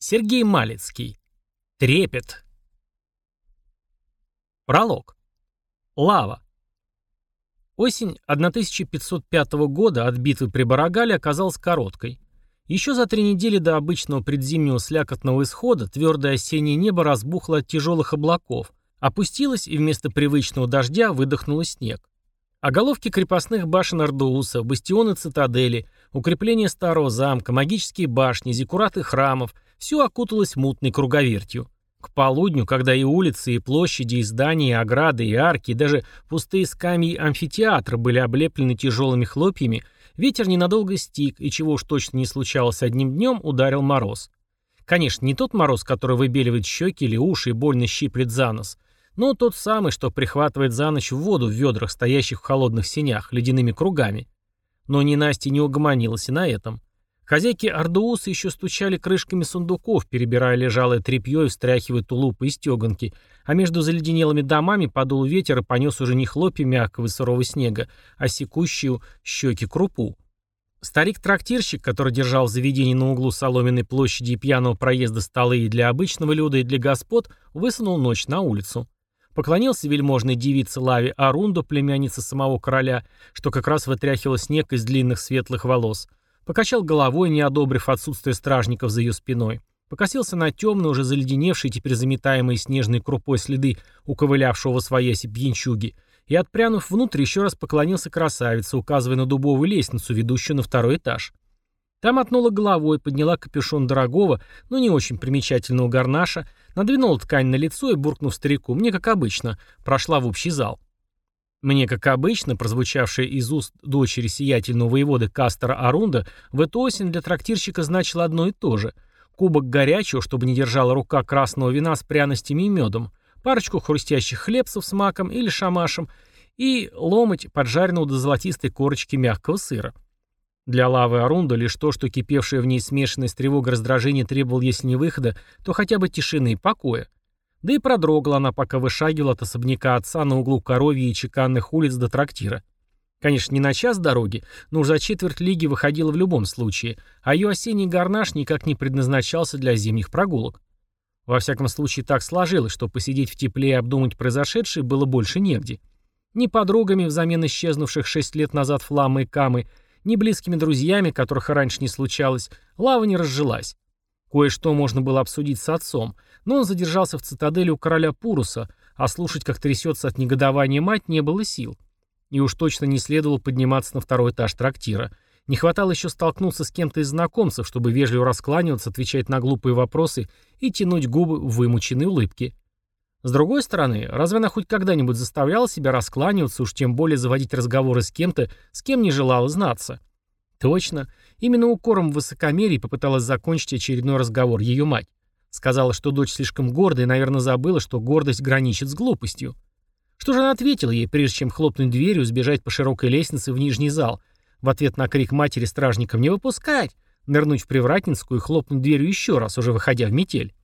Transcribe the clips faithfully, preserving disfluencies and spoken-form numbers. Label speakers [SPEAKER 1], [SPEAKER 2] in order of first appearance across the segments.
[SPEAKER 1] Сергей Малицкий. Трепет. Пролог. Лава. Осень тысяча пятьсот пятого года от битвы при Барагале оказалась короткой. Еще за три недели до обычного предзимнего слякотного исхода твердое осеннее небо разбухло от тяжелых облаков, опустилось и вместо привычного дождя выдохнуло снег. А головки крепостных башен Ардууса, бастионы цитадели, укрепления старого замка, магические башни, зиккураты храмов – все окуталось мутной круговертью. К полудню, когда и улицы, и площади, и здания, и ограды, и арки, и даже пустые скамьи амфитеатра были облеплены тяжелыми хлопьями, ветер ненадолго стих, и чего уж точно не случалось одним днем, ударил мороз. Конечно, не тот мороз, который выбеливает щеки или уши и больно щиплет за нос, но тот самый, что прихватывает за ночь в воду в ведрах, стоящих в холодных сенях, ледяными кругами. Но ненастье не угомонилось и на этом. Хозяйки Ардууса еще стучали крышками сундуков, перебирая лежалое тряпье и встряхивая тулупы и стеганки, а между заледенелыми домами подул ветер и понес уже не хлопья мягкого и сырого снега, а секущую щеки крупу. Старик-трактирщик, который держал в заведении на углу соломенной площади и пьяного проезда столы и для обычного люда, и для господ, высунул ночь на улицу. Поклонился вельможной девице Лаве Арунду, племяннице самого короля, что как раз вытряхивала снег из длинных светлых волос. Покачал головой, не одобрив отсутствие стражников за ее спиной. Покосился на темные, уже заледеневшие, теперь заметаемые снежной крупой следы уковылявшего свояси пьянчуги, и, отпрянув внутрь, еще раз поклонился красавице, указывая на дубовую лестницу, ведущую на второй этаж. Там мотнула головой, подняла капюшон дорогого, но не очень примечательного гарнаша, надвинула ткань на лицо и, буркнув старику, мне как обычно, прошла в общий зал. Мне, как обычно, прозвучавшее из уст дочери сиятельного воеводы Кастера Арунда, в эту осень для трактирщика значило одно и то же. Кубок горячего, чтобы не держала рука красного вина с пряностями и медом, парочку хрустящих хлебцев с маком или шамашем и ломоть поджаренного до золотистой корочки мягкого сыра. Для Лавы Арунда лишь то, что кипевшее в ней смешанное с тревогой раздражение требовал, если не выхода, то хотя бы тишины и покоя. Да и продрогла она, пока вышагивала от особняка отца на углу Коровьей и Чеканных улиц до трактира. Конечно, не на час дороги, но уж за четверть лиги выходила в любом случае, а ее осенний гарнаж никак не предназначался для зимних прогулок. Во всяком случае, так сложилось, что посидеть в тепле и обдумать произошедшее было больше негде. Ни подругами, взамен исчезнувших шесть лет назад Фламмы и Камы, ни близкими друзьями, которых и раньше не случалось, Лава не разжилась. Кое-что можно было обсудить с отцом, но он задержался в цитадели у короля Пуруса, а слушать, как трясется от негодования мать, не было сил. И уж точно не следовало подниматься на второй этаж трактира. Не хватало еще столкнуться с кем-то из знакомцев, чтобы вежливо раскланиваться, отвечать на глупые вопросы и тянуть губы в вымученной улыбке. С другой стороны, разве она хоть когда-нибудь заставляла себя раскланиваться, уж тем более заводить разговоры с кем-то, с кем не желала знаться? Точно. Именно укором в высокомерии попыталась закончить очередной разговор ее мать. Сказала, что дочь слишком гордая и, наверное, забыла, что гордость граничит с глупостью. Что же она ответила ей, прежде чем хлопнуть дверью и сбежать по широкой лестнице в нижний зал, в ответ на крик матери стражникам «Не выпускать!», нырнуть в Привратницкую и хлопнуть дверью еще раз, уже выходя в метель?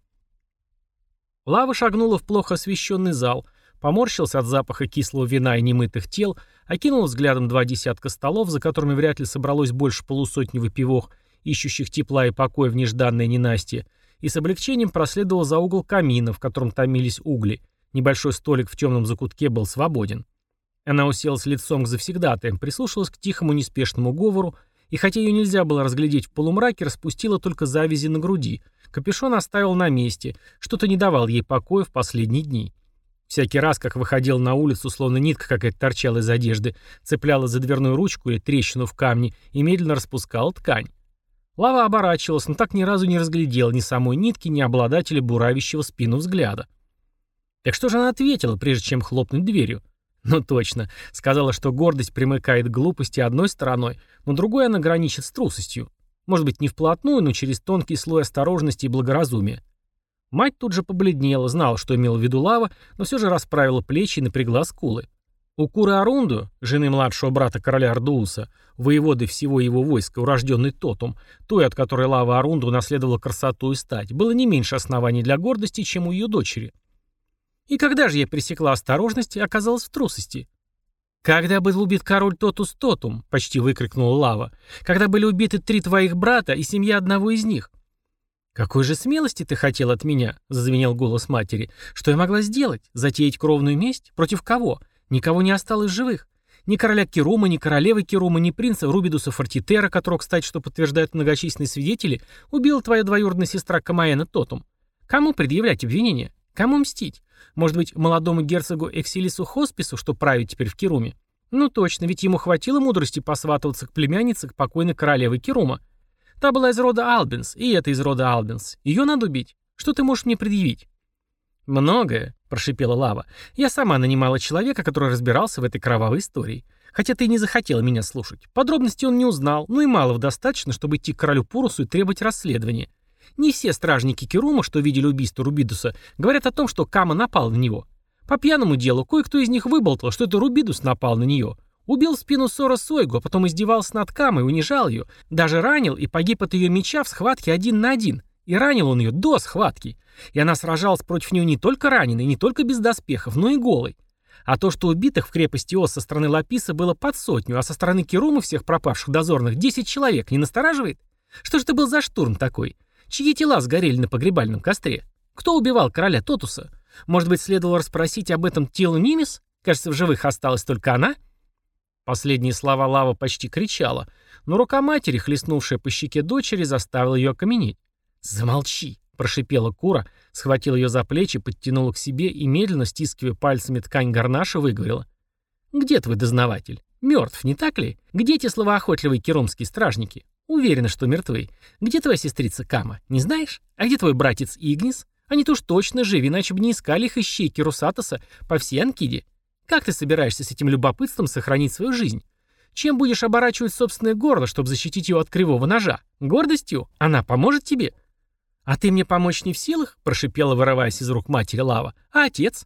[SPEAKER 1] Лава шагнула в плохо освещенный зал, поморщился от запаха кислого вина и немытых тел, окинул взглядом два десятка столов, за которыми вряд ли собралось больше полусотни выпивох, ищущих тепла и покоя в нежданное ненастье, и с облегчением проследовал за угол камина, в котором томились угли. Небольшой столик в темном закутке был свободен. Она уселась лицом к завсегдатаям, прислушалась к тихому неспешному говору, и хотя ее нельзя было разглядеть в полумраке, распустила только завязи на груди. Капюшон оставил на месте, что-то не давал ей покоя в последние дни. Всякий раз, как выходил на улицу, словно нитка какая-то торчала из одежды, цепляла за дверную ручку или трещину в камне и медленно распускала ткань. Лава оборачивалась, но так ни разу не разглядела ни самой нитки, ни обладателя буравящего спину взгляда. Так что же она ответила, прежде чем хлопнуть дверью? Ну точно, сказала, что гордость примыкает к глупости одной стороной, но другой она граничит с трусостью. Может быть, не вплотную, но через тонкий слой осторожности и благоразумия. Мать тут же побледнела, знала, что имела в виду Лава, но все же расправила плечи и напрягла скулы. У Куры Арунду, жены младшего брата короля Ардууса, воеводы всего его войска, урожденный Тотум, той, от которой Лава Арунду унаследовала красоту и стать, было не меньше оснований для гордости, чем у ее дочери. И когда же я пресекла осторожность и оказалась в трусости? «Когда был убит король Тотус Тотум», — почти выкрикнула Лава, — «когда были убиты три твоих брата и семья одного из них». «Какой же смелости ты хотел от меня?» — зазвенел голос матери. «Что я могла сделать? Затеять кровную месть? Против кого? Никого не осталось живых. Ни короля Керума, ни королевы Керума, ни принца Рубидуса Фортитера, которого, кстати, что подтверждают многочисленные свидетели, убила твоя двоюродная сестра Камаэна Тотум. Кому предъявлять обвинения? Кому мстить? Может быть, молодому герцогу Эксилису Хоспису, что правит теперь в Керуме? Ну точно, ведь ему хватило мудрости посватываться к племяннице к покойной королевы Керума. Та была из рода Албинс, и это из рода Албинс. Ее надо убить. Что ты можешь мне предъявить?» «Многое», — прошипела Лава. «Я сама нанимала человека, который разбирался в этой кровавой истории. Хотя ты и не захотела меня слушать. Подробностей он не узнал, но и малого достаточно, чтобы идти к королю Пурусу и требовать расследования. Не все стражники Керума, что видели убийство Рубидуса, говорят о том, что Кама напал на него. По пьяному делу кое-кто из них выболтал, что это Рубидус напал на нее. Убил в спину Сора Сойгу, а потом издевался над Камой, унижал ее. Даже ранил и погиб от ее меча в схватке один на один. И ранил он ее до схватки. И она сражалась против нее не только раненой, не только без доспехов, но и голой. А то, что убитых в крепости Ос со стороны Лаписа было под сотню, а со стороны Керума всех пропавших дозорных десять человек, не настораживает? Что ж это был за штурм такой? Чьи тела сгорели на погребальном костре? Кто убивал короля Тотуса? Может быть, следовало расспросить об этом телу Нимис? Кажется, в живых осталась только она?» Последние слова Лава почти кричала, но рука матери, хлестнувшая по щеке дочери, заставила ее окаменеть. «Замолчи!» — прошипела Кура, схватила ее за плечи, подтянула к себе и, медленно стискивая пальцами ткань гарнаша, выговорила. «Где твой дознаватель? Мертв, не так ли? Где те словоохотливые керумские стражники? Уверена, что мертвы. Где твоя сестрица Кама? Не знаешь? А где твой братец Игнис? Они-то уж точно живы, иначе бы не искали их ищейки Русатоса по всей Анкиде. Как ты собираешься с этим любопытством сохранить свою жизнь? Чем будешь оборачивать собственное горло, чтобы защитить его от кривого ножа? Гордостью? Она поможет тебе?» «А ты мне помочь не в силах?» — прошипела, вырываясь из рук матери Лава. «А отец?»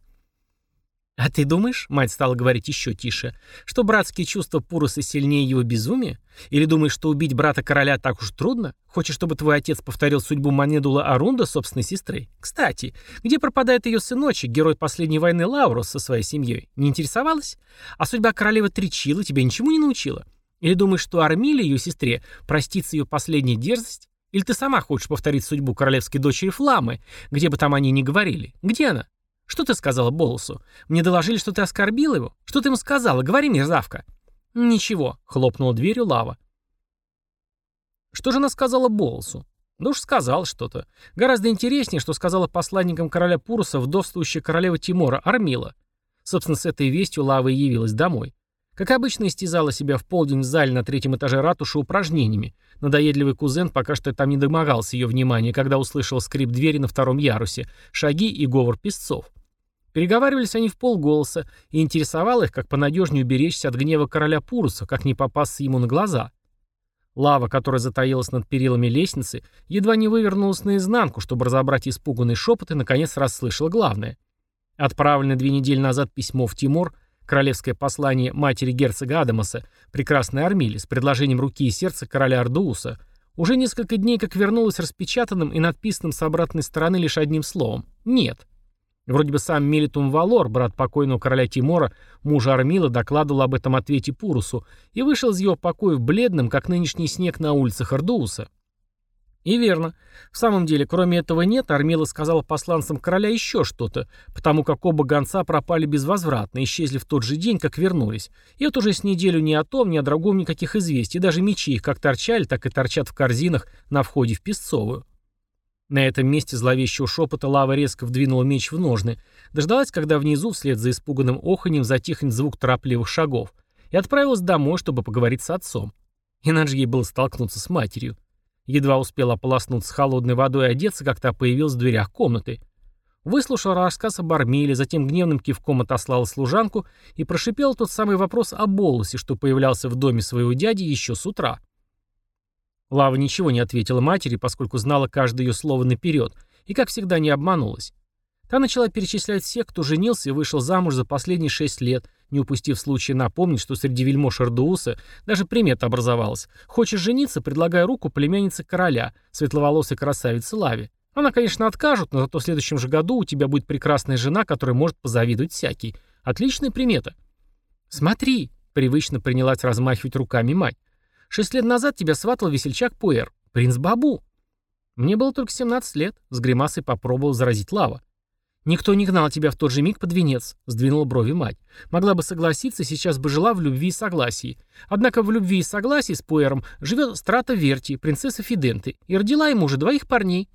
[SPEAKER 1] «А ты думаешь, — мать стала говорить еще тише, — что братские чувства Пуруса сильнее его безумия? Или думаешь, что убить брата короля так уж трудно? Хочешь, чтобы твой отец повторил судьбу Манедула Арунда собственной сестры? Кстати, где пропадает ее сыночек, герой последней войны Лаурус со своей семьей? Не интересовалась? А судьба королевы Тричилы тебя ничему не научила? Или думаешь, что Армиле, ее сестре, простится ее последняя дерзость? Или ты сама хочешь повторить судьбу королевской дочери Фламы, где бы там они ни говорили? Где она? Что ты сказала Болусу? Мне доложили, что ты оскорбила его? Что ты ему сказала? Говори, мерзавка». «Ничего», — хлопнула дверью Лава. Что же она сказала Болусу? Да уж сказала что-то. Гораздо интереснее, что сказала посланникам короля Пуруса вдовствующая королева Тимора Армила. Собственно, с этой вестью Лава и явилась домой. Как обычно, истязала себя в полдень в зале на третьем этаже ратуши упражнениями. Надоедливый кузен пока что там не домогался ее внимания, когда услышал скрип двери на втором ярусе, шаги и говор песцов. Переговаривались они в полголоса, и интересовало их, как понадежнее уберечься от гнева короля Пуруса, как не попасться ему на глаза. Лава, которая затаилась над перилами лестницы, едва не вывернулась наизнанку, чтобы разобрать испуганный шепот, и наконец расслышала главное. Отправленное две недели назад письмо в Тимор, королевское послание матери герцога Адамаса, прекрасной Армиле, с предложением руки и сердца короля Ардууса, уже несколько дней как вернулось распечатанным и надписанным с обратной стороны лишь одним словом «нет». Вроде бы сам Мелитум Валор, брат покойного короля Тимора, мужа Армила, докладывал об этом ответе Пурусу и вышел из его покоев бледным, как нынешний снег на улицах Ардууса. И верно. В самом деле, кроме этого «нет», Армила сказала посланцам короля еще что-то, потому как оба гонца пропали безвозвратно, исчезли в тот же день, как вернулись. И вот уже с неделю ни о том, ни о другом никаких известий, даже мечи их как торчали, так и торчат в корзинах на входе в Песцовую. На этом месте зловещего шепота Лава резко вдвинула меч в ножны, дождалась, когда внизу, вслед за испуганным оханьем, затихнет звук торопливых шагов, и отправилась домой, чтобы поговорить с отцом. Иначе ей было столкнуться с матерью. Едва успела ополоснуться холодной водой и одеться, как та появилась в дверях комнаты. Выслушала рассказ об Армиле, затем гневным кивком отослала служанку и прошипела тот самый вопрос о Болусе, что появлялся в доме своего дяди еще с утра. Лава ничего не ответила матери, поскольку знала каждое ее слово наперед, и, как всегда, не обманулась. Та начала перечислять всех, кто женился и вышел замуж за последние шесть лет, не упустив случая напомнить, что среди вельмож Ардууса даже примета образовалась. Хочешь жениться, предлагай руку племяннице короля, светловолосой красавице Лаве. Она, конечно, откажут, но зато в следующем же году у тебя будет прекрасная жена, которой может позавидовать всякий. Отличная примета. «Смотри», — привычно принялась размахивать руками мать. «Шесть лет назад тебя сватал весельчак Пуэр, принц Бабу». Мне было только семнадцать лет, с гримасой попробовал заразить Лава. «Никто не гнал тебя в тот же миг под венец», — сдвинула брови мать. «Могла бы согласиться, сейчас бы жила в любви и согласии. Однако в любви и согласии с Пуэром живет Страта Верти, принцесса Фиденты, и родила ему уже двоих парней».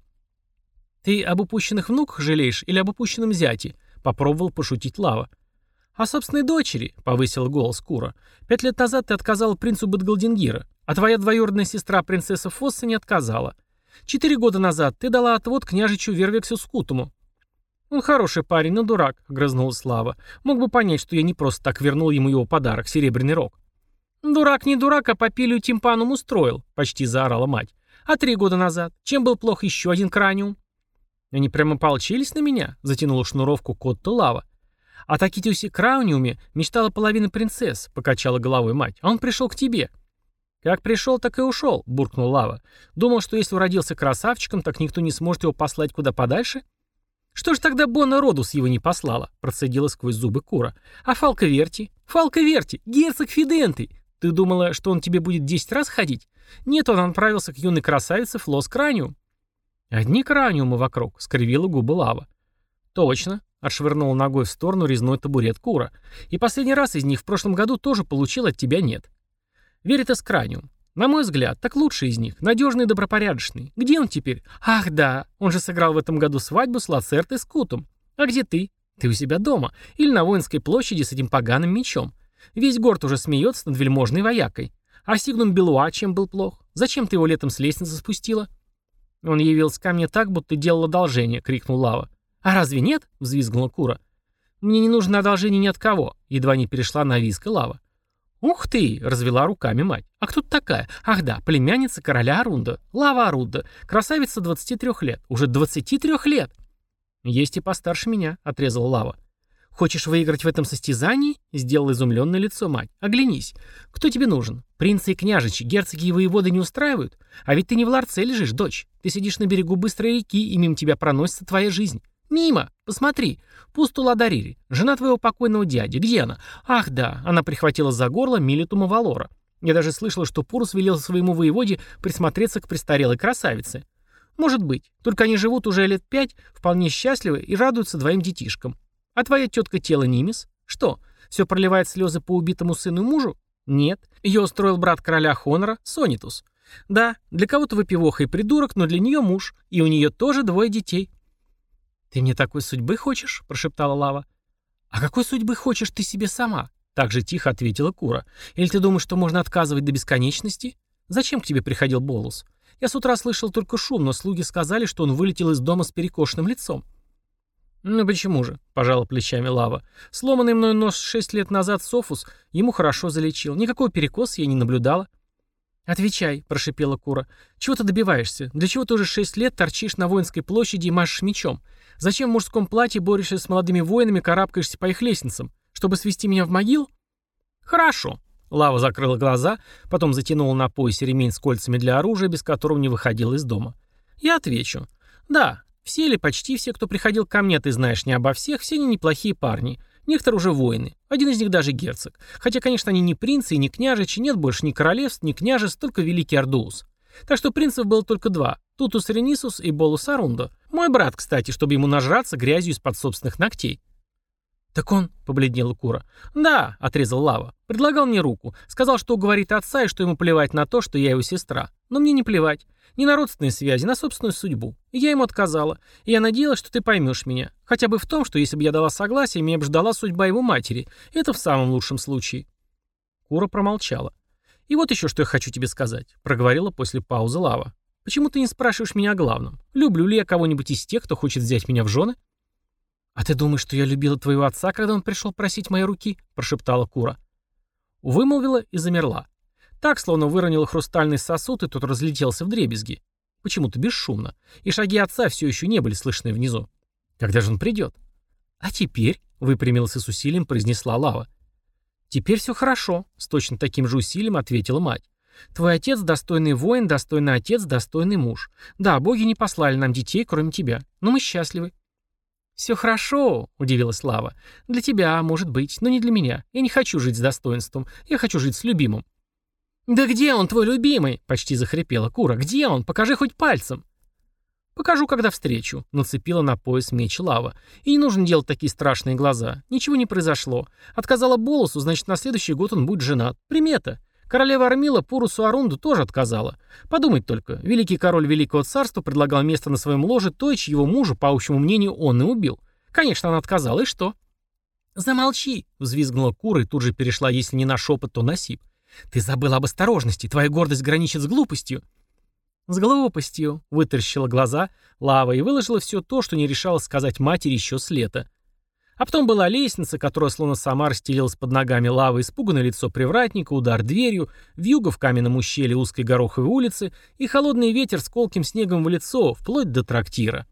[SPEAKER 1] «Ты об упущенных внуках жалеешь или об упущенном зяте?» — попробовал пошутить Лава. «О собственной дочери», — повысил голос Кура. «Пять лет назад ты отказала принцу Бадгалдингира, а твоя двоюродная сестра принцесса Фосса не отказала. Четыре года назад ты дала отвод княжичу Вервексу Скутому». «Он хороший парень, но дурак», — огрызнулась Слава. «Мог бы понять, что я не просто так вернул ему его подарок, серебряный рог». «Дурак не дурак, а попилию тимпанум устроил», — почти заорала мать. «А три года назад? Чем был плох еще один краниум?» «Они прямо полчились на меня», — затянула шнуровку Котта Лава. «О Такитиусе Крауниуме мечтала половина принцесс», — покачала головой мать. «А он пришел к тебе». «Как пришел, так и ушел», — буркнул Лава. «Думал, что если уродился красавчиком, так никто не сможет его послать куда подальше?» «Что ж тогда Бонна Родус его не послала?» — процедила сквозь зубы Кура. «А Фалко Верти? Фалко Верти, герцог Фиденты! Ты думала, что он тебе будет десять раз ходить? Нет, он отправился к юной красавице Флос Краниум». «Одни краниумы вокруг», — скривила губы Лава. «Точно», — отшвырнула ногой в сторону резной табурет Кура. «И последний раз из них в прошлом году тоже получил, от тебя нет. Веритас Краниум. На мой взгляд, так лучший из них, надежный и добропорядочный. Где он теперь? Ах да, он же сыграл в этом году свадьбу с Лацертой Скутом. А где ты? Ты у себя дома. Или на воинской площади с этим поганым мечом. Весь город уже смеется над вельможной воякой. А Сигнум Белуа чем был плох? Зачем ты его летом с лестницы спустила?» «Он явился ко мне так, будто делал одолжение», — крикнул Лава. «А разве нет?» — взвизгнула Кура. «Мне не нужно одолжение ни от кого», — едва не перешла на визг Лава. «Ух ты!» — развела руками мать. «А кто ты такая? Ах да, племянница короля Арунда. Лава Арунда. Красавица двадцати трёх лет. Уже двадцати трёх лет!» «Есть и постарше меня», — отрезала Лава. «Хочешь выиграть в этом состязании?» — сделала изумленное лицо мать. «Оглянись. Кто тебе нужен? Принцы и княжичи, герцоги и воеводы не устраивают? А ведь ты не в ларце лежишь, дочь. Ты сидишь на берегу быстрой реки, и мимо тебя проносится твоя жизнь. Мимо! Посмотри! Пусту Ладарири, жена твоего покойного дяди. Где она? Ах да, она прихватила за горло Милитума Валора. Я даже слышала, что Пурус велел своему воеводе присмотреться к престарелой красавице. Может быть, только они живут уже лет пять, вполне счастливы и радуются двоим детишкам. А твоя тетка Тела Нимис? Что, все проливает слезы по убитому сыну и мужу? Нет, ее устроил брат короля Хонора, Сонитус. Да, для кого-то выпивоха и придурок, но для нее муж, и у нее тоже двое детей». «Ты мне такой судьбы хочешь?» – прошептала Лава. «А какой судьбы хочешь ты себе сама?» – так же тихо ответила Кура. «Или ты думаешь, что можно отказывать до бесконечности? Зачем к тебе приходил Болус? Я с утра слышал только шум, но слуги сказали, что он вылетел из дома с перекошенным лицом». «Ну почему же?» – пожала плечами Лава. «Сломанный мной нос шесть лет назад Софус ему хорошо залечил. Никакого перекоса я не наблюдала». «Отвечай», – прошипела Кура. «Чего ты добиваешься? Для чего ты уже шесть лет торчишь на воинской площади и машешь мечом? Зачем в мужском платье борешься с молодыми воинами, карабкаешься по их лестницам? Чтобы свести меня в могилу?» «Хорошо». Лава закрыла глаза, потом затянула на поясе ремень с кольцами для оружия, без которого не выходила из дома. «Я отвечу. Да, все или почти все, кто приходил ко мне, ты знаешь не обо всех, все они неплохие парни. Некоторые уже воины. Один из них даже герцог. Хотя, конечно, они не принцы и не княжичи, нет больше ни королевств, ни княжеств, только великий Ардуус. Так что принцев было только два. Тутус Ренисус и Болус Арундо. Мой брат, кстати, чтобы ему нажраться грязью из-под собственных ногтей». «Так он», — побледнела Кура. «Да», — отрезал Лава. «Предлагал мне руку. Сказал, что уговорит отца и что ему плевать на то, что я его сестра. Но мне не плевать. Не на родственные связи, на собственную судьбу. И я ему отказала. И я надеялась, что ты поймешь меня. Хотя бы в том, что если бы я дала согласие, меня бы ждала судьба его матери. Это в самом лучшем случае». Кура промолчала. «И вот еще что я хочу тебе сказать», — проговорила после паузы Лава. «Почему ты не спрашиваешь меня о главном? Люблю ли я кого-нибудь из тех, кто хочет взять меня в жены?» «А ты думаешь, что я любила твоего отца, когда он пришел просить моей руки?» — прошептала Кура. Вымолвила и замерла. Так, словно выронила хрустальный сосуд, и тот разлетелся вдребезги. Почему-то бесшумно. И шаги отца все еще не были слышны внизу. Когда же он придет? «А теперь?» — выпрямилась и с усилием произнесла Лава. «Теперь все хорошо», — с точно таким же усилием ответила мать. «Твой отец — достойный воин, достойный отец, достойный муж. Да, боги не послали нам детей, кроме тебя. Но мы счастливы». «Все хорошо», — удивилась Лава. «Для тебя, может быть, но не для меня. Я не хочу жить с достоинством. Я хочу жить с любимым». «Да где он, твой любимый?» — почти захрипела Кура. «Где он? Покажи хоть пальцем». «Покажу, когда встречу», — нацепила на пояс меч Лава. «И не нужно делать такие страшные глаза. Ничего не произошло. Отказала Болосу, значит, на следующий год он будет женат. Примета. Королева Армила Пурусу Арунду тоже отказала. Подумать только, великий король Великого Царства предлагал место на своем ложе той, чьего мужа, по общему мнению, он и убил. Конечно, она отказала, и что?» «Замолчи!» — взвизгнула Кура и тут же перешла, если не на шепот, то на сип. «Ты забыла об осторожности. Твоя гордость граничит с глупостью». «С глупостью», — вытаращила глаза Лава и выложила все то, что не решалась сказать матери еще с лета. А потом была лестница, которая словно сама расстелилась под ногами Лавы, испуганное лицо привратника, удар дверью, вьюга в каменном ущелье узкой гороховой улицы и холодный ветер с колким снегом в лицо, вплоть до трактира.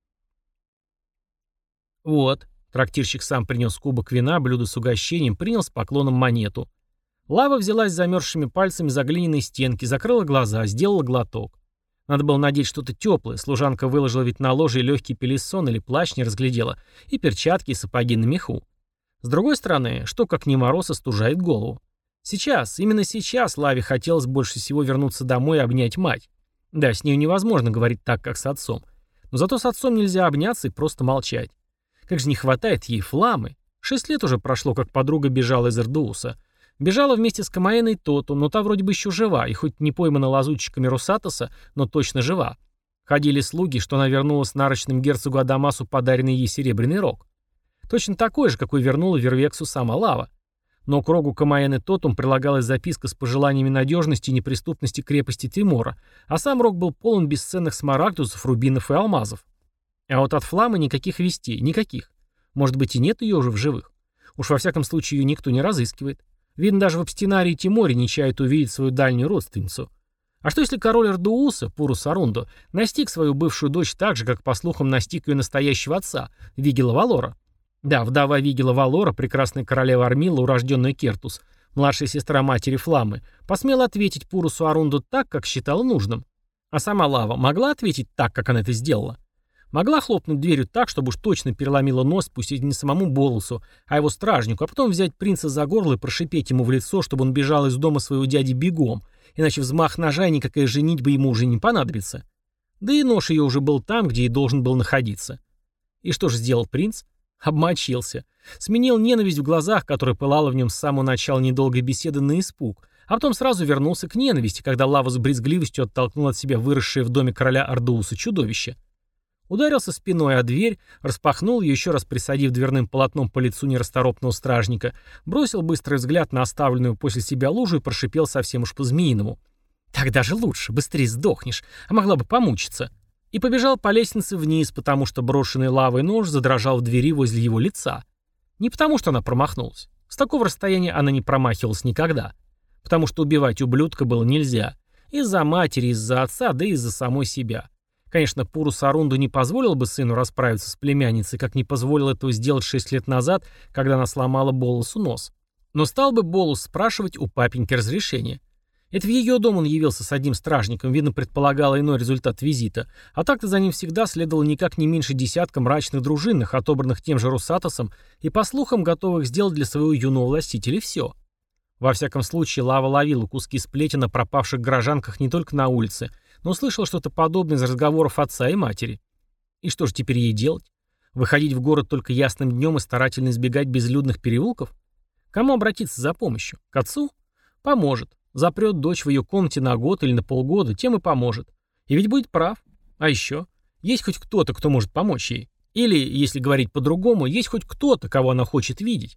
[SPEAKER 1] «Вот», — трактирщик сам принес кубок вина, блюдо с угощением, принял с поклоном монету. Лава взялась замерзшими пальцами за глиняные стенки, закрыла глаза, сделала глоток. Надо было надеть что-то теплое, служанка выложила ведь на ложе и легкий пелесон или плащ не разглядела, и перчатки, и сапоги на меху. С другой стороны, что как ни мороз остужает голову. Сейчас, именно сейчас Лаве хотелось больше всего вернуться домой и обнять мать. Да, с нею невозможно говорить так, как с отцом. Но зато с отцом нельзя обняться и просто молчать. Как же не хватает ей Фламы. Шесть лет уже прошло, как подруга бежала из Эрдууса. Бежала вместе с Камаэной Тоту, но та вроде бы еще жива, и хоть не поймана лазутчиками Русатоса, но точно жива. Ходили слуги, что она вернула с нарочным герцогу Адамасу подаренный ей серебряный рог. Точно такой же, какой вернула Вервексу сама Лава. Но к рогу Камаэны Тотум прилагалась записка с пожеланиями надежности и неприступности крепости Тимора, а сам рог был полон бесценных смарагдусов, рубинов и алмазов. А вот от Фламы никаких вестей, никаких. Может быть, и нет ее уже в живых. Уж во всяком случае ее никто не разыскивает. Видно, даже в Абстинарии Тиморе не чает увидеть свою дальнюю родственницу. А что если король Эрдууса, Пурус Арунду, настиг свою бывшую дочь так же, как, по слухам, настиг ее настоящего отца, Вигела Валора? Да, вдова Вигела Валора, прекрасная королева Армила, урожденная Кертус, младшая сестра матери Фламы, посмела ответить Пурусу Арунду так, как считала нужным. А сама Лава могла ответить так, как она это сделала? Могла хлопнуть дверью так, чтобы уж точно переломила нос, пусть и не самому Болусу, а его стражнику, а потом взять принца за горло и прошипеть ему в лицо, чтобы он бежал из дома своего дяди бегом, иначе взмах ножа и никакая женитьба ему уже не понадобится. Да и нож ее уже был там, где и должен был находиться. И что же сделал принц? Обмочился. Сменил ненависть в глазах, которая пылала в нем с самого начала недолгой беседы, на испуг, а потом сразу вернулся к ненависти, когда Лава с брезгливостью оттолкнул от себя выросшее в доме короля Ардууса чудовище. Ударился спиной о дверь, распахнул ее, еще раз присадив дверным полотном по лицу нерасторопного стражника, бросил быстрый взгляд на оставленную после себя лужу и прошипел совсем уж по-змеиному. «Так даже лучше, быстрее сдохнешь, а могла бы помучиться». И побежал по лестнице вниз, потому что брошенный лавой нож задрожал в двери возле его лица. Не потому что она промахнулась. С такого расстояния она не промахивалась никогда. Потому что убивать ублюдка было нельзя. Из-за матери, из-за отца, да и из-за самой себя. Конечно, Пурус Арунду не позволил бы сыну расправиться с племянницей, как не позволил этого сделать шесть лет назад, когда она сломала Болусу нос. Но стал бы Болус спрашивать у папеньки разрешения. Это в ее дом он явился с одним стражником, видно, предполагало иной результат визита, а так-то за ним всегда следовало никак не меньше десятка мрачных дружинных, отобранных тем же Русатосом и, по слухам, готовых сделать для своего юного властителя все. Во всяком случае, Лава ловила куски сплетен о пропавших горожанках не только на улице, но услышал что-то подобное из разговоров отца и матери. И что же теперь ей делать? Выходить в город только ясным днем и старательно избегать безлюдных переулков? Кому обратиться за помощью? К отцу? Поможет. Запрет дочь в ее комнате на год или на полгода, тем и поможет. И ведь будет прав. А еще? Есть хоть кто-то, кто может помочь ей? Или, если говорить по-другому, есть хоть кто-то, кого она хочет видеть?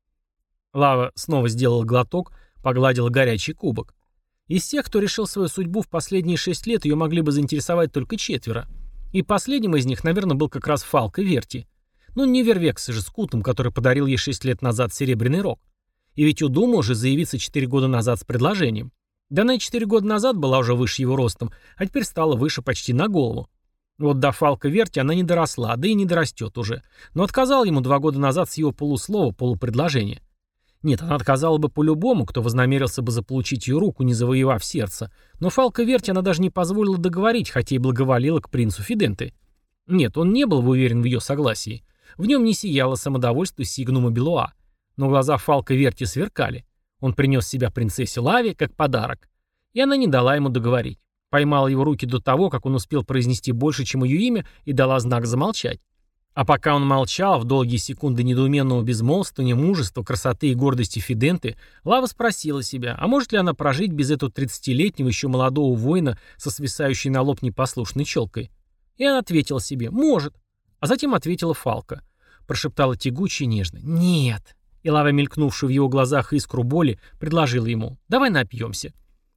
[SPEAKER 1] Лава снова сделала глоток, погладила горячий кубок. Из тех, кто решил свою судьбу в последние шесть лет, ее могли бы заинтересовать только четверо. И последним из них, наверное, был как раз Фалко Верти. Ну не Вервекса же с Кутом, который подарил ей шесть лет назад серебряный рог. И ведь удумал же заявиться четыре года назад с предложением. Да она и четыре года назад была уже выше его ростом, а теперь стала выше почти на голову. Вот до Фалко Верти она не доросла, да и не дорастет уже. Но отказал ему два года назад с его полуслова, полупредложения. Нет, она отказала бы по-любому, кто вознамерился бы заполучить ее руку, не завоевав сердце. Но Фалко Верти она даже не позволила договорить, хотя и благоволила к принцу Фиденты. Нет, он не был бы уверен в ее согласии. В нем не сияло самодовольство Сигнума Белуа. Но глаза Фалко Верти сверкали. Он принес себя принцессе Лаве как подарок. И она не дала ему договорить. поймала его руки до того, как он успел произнести больше, чем ее имя, и дала знак замолчать. А пока он молчал, в долгие секунды недоуменного безмолвствования, мужества, красоты и гордости Фиденты, Лава спросила себя, а может ли она прожить без этого тридцатилетнего еще молодого воина со свисающей на лоб непослушной челкой? И она ответила себе «может», а затем ответила Фалко. Прошептала тягуче и нежно «нет». И Лава, мелькнувшую в его глазах искру боли, предложила ему «давай напьемся».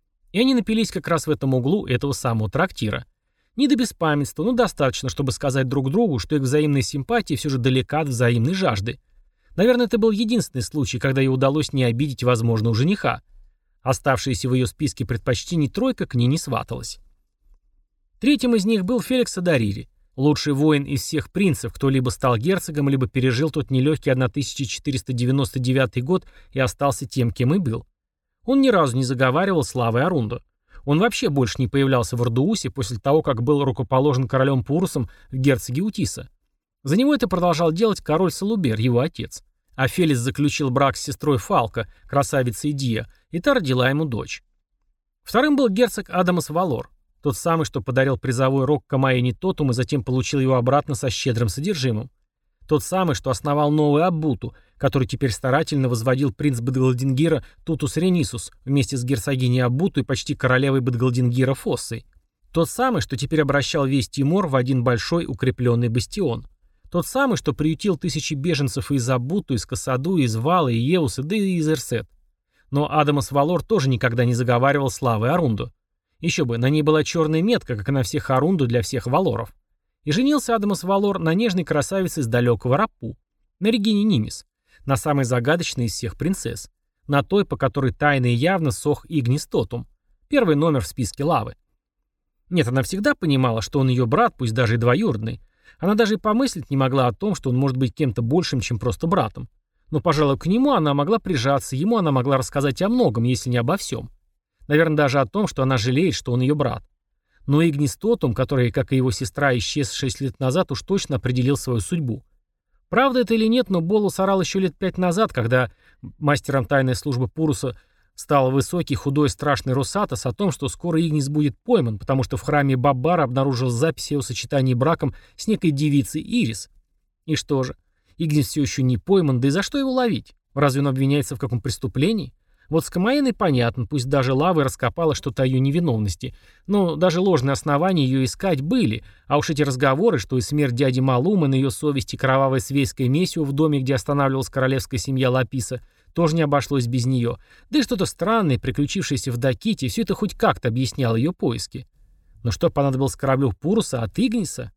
[SPEAKER 1] И они напились как раз в этом углу этого самого трактира. Не до беспамятства, но достаточно, чтобы сказать друг другу, что их взаимная симпатия все же далека от взаимной жажды. Наверное, это был единственный случай, когда ей удалось не обидеть возможного жениха. Оставшаяся в ее списке предпочтений тройка к ней не сваталась. Третьим из них был Феликс Адарири, лучший воин из всех принцев, кто либо стал герцогом, либо пережил тот нелегкий тысяча четыреста девяносто девятый год и остался тем, кем и был. Он ни разу не заговаривал с Лавой Арунду. Он вообще больше не появлялся в Ардуусе после того, как был рукоположен королем Пурусом в герцоге Утиса. За него это продолжал делать король Салубер, его отец. А Фелис заключил брак с сестрой Фалко, красавицей Дия, и та родила ему дочь. Вторым был герцог Адамас Валор, тот самый, что подарил призовой рог Камаэни Тотум и затем получил его обратно со щедрым содержимым. Тот самый, что основал новую Аббуту, который теперь старательно возводил принц Бадгалдингира Тутус Ренисус вместе с герцогиней Аббуту и почти королевой Бадгалдингира Фоссой. Тот самый, что теперь обращал весь Тимор в один большой укрепленный бастион. Тот самый, что приютил тысячи беженцев из Аббуту, из Касаду, из Вала, и Еуса, да и из Эрсет. Но Адамас Валор тоже никогда не заговаривал с Лавой Арунду. Еще бы, на ней была черная метка, как и на всех Арунду для всех Валоров. И женился Адамас Валор на нежной красавице из далекого Раппу, на Регине Нимис, на самой загадочной из всех принцесс, на той, по которой тайно и явно сох Игнис Тотум, первый номер в списке Лавы. Нет, она всегда понимала, что он ее брат, пусть даже и двоюродный. Она даже и помыслить не могла о том, что он может быть кем-то большим, чем просто братом. Но, пожалуй, к нему она могла прижаться, ему она могла рассказать о многом, если не обо всем. Наверное, даже о том, что она жалеет, что он ее брат. Но Игнис Тотум, который, как и его сестра, исчез шесть лет назад, уж точно определил свою судьбу. Правда это или нет, но Болус орал еще лет пять назад, когда мастером тайной службы Пуруса стал высокий, худой, страшный Русатос о том, что скоро Игнис будет пойман, потому что в храме Баббара обнаружил записи о сочетании браком с некой девицей Ирис. И что же? Игнис все еще не пойман, да и за что его ловить? Разве он обвиняется в каком преступлении? Вот с Камаэной понятно, пусть даже Лава раскопала что-то о ее невиновности, но даже ложные основания ее искать были, а уж эти разговоры, что и смерть дяди Малумы на ее совести, кровавое свейское месиво в доме, где останавливалась королевская семья Лаписа, тоже не обошлось без нее, да и что-то странное, приключившееся в Даките, все это хоть как-то объясняло ее поиски. Но что понадобилось кораблю Пуруса от Игниса?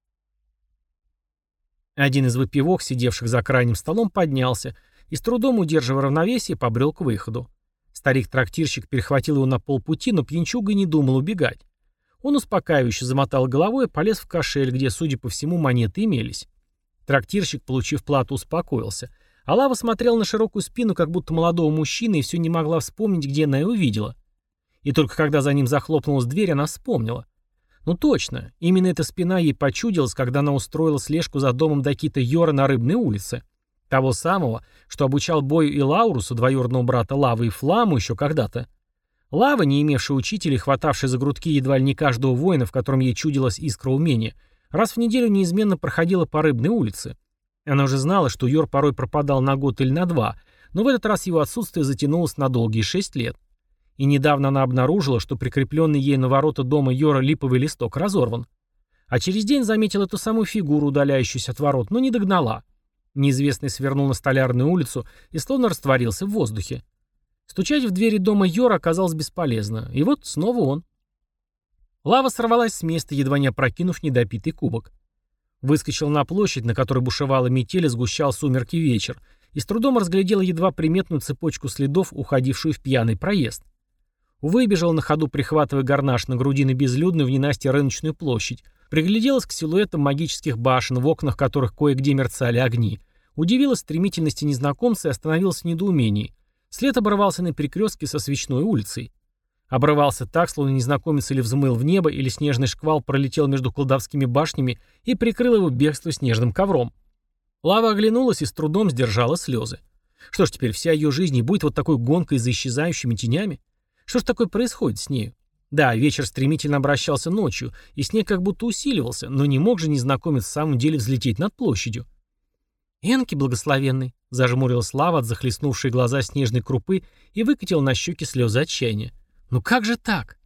[SPEAKER 1] Один из выпивок, сидевших за крайним столом, поднялся и, с трудом удерживая равновесие, побрел к выходу. Старик-трактирщик перехватил его на полпути, но пьянчуга не думал убегать. Он успокаивающе замотал головой и полез в кошель, где, судя по всему, монеты имелись. Трактирщик, получив плату, успокоился. А Лава смотрел на широкую спину, как будто молодого мужчины, и все не могла вспомнить, где она его видела. И только когда за ним захлопнулась дверь, она вспомнила. Ну точно, именно эта спина ей почудилась, когда она устроила слежку за домом Дакита Йора на Рыбной улице. Того самого, что обучал бою и Лаурусу, двоюродного брата Лавы, и Фламу еще когда-то. Лава, не имевшая учителя, хватавшая за грудки едва ли не каждого воина, в котором ей чудилась искра умения, раз в неделю неизменно проходила по Рыбной улице. Она уже знала, что Йор порой пропадал на год или на два, но в этот раз его отсутствие затянулось на долгие шесть лет. И недавно она обнаружила, что прикрепленный ей на ворота дома Йора липовый листок разорван. А через день заметила эту самую фигуру, удаляющуюся от ворот, но не догнала. Неизвестный свернул на Столярную улицу и словно растворился в воздухе. Стучать в двери дома Йора оказалось бесполезно. И вот снова он. Лава сорвалась с места, едва не опрокинув недопитый кубок. Выскочил на площадь, на которой бушевала метель и сгущал сумерки вечер, и с трудом разглядела едва приметную цепочку следов, уходившую в пьяный проезд. Выбежал на ходу, прихватывая гарнаш на грудины безлюдную в ненастье рыночную площадь, пригляделась к силуэтам магических башен, в окнах которых кое-где мерцали огни, удивилась стремительности незнакомца и остановилась в недоумении. След оборвался на перекрестке со Свечной улицей. Обрывался так, словно незнакомец или взмыл в небо, или снежный шквал пролетел между колдовскими башнями и прикрыл его бегство снежным ковром. Лава оглянулась и с трудом сдержала слезы. Что ж теперь, вся ее жизнь и будет вот такой гонкой за исчезающими тенями? Что ж такое происходит с нею? Да, вечер стремительно обращался ночью, и снег как будто усиливался, но не мог же незнакомец в самом деле взлететь над площадью. «Энки благословенный», — зажмурил Слава от захлестнувшей глаза снежной крупы и выкатил на щеки слезы отчаяния. «Ну как же так?»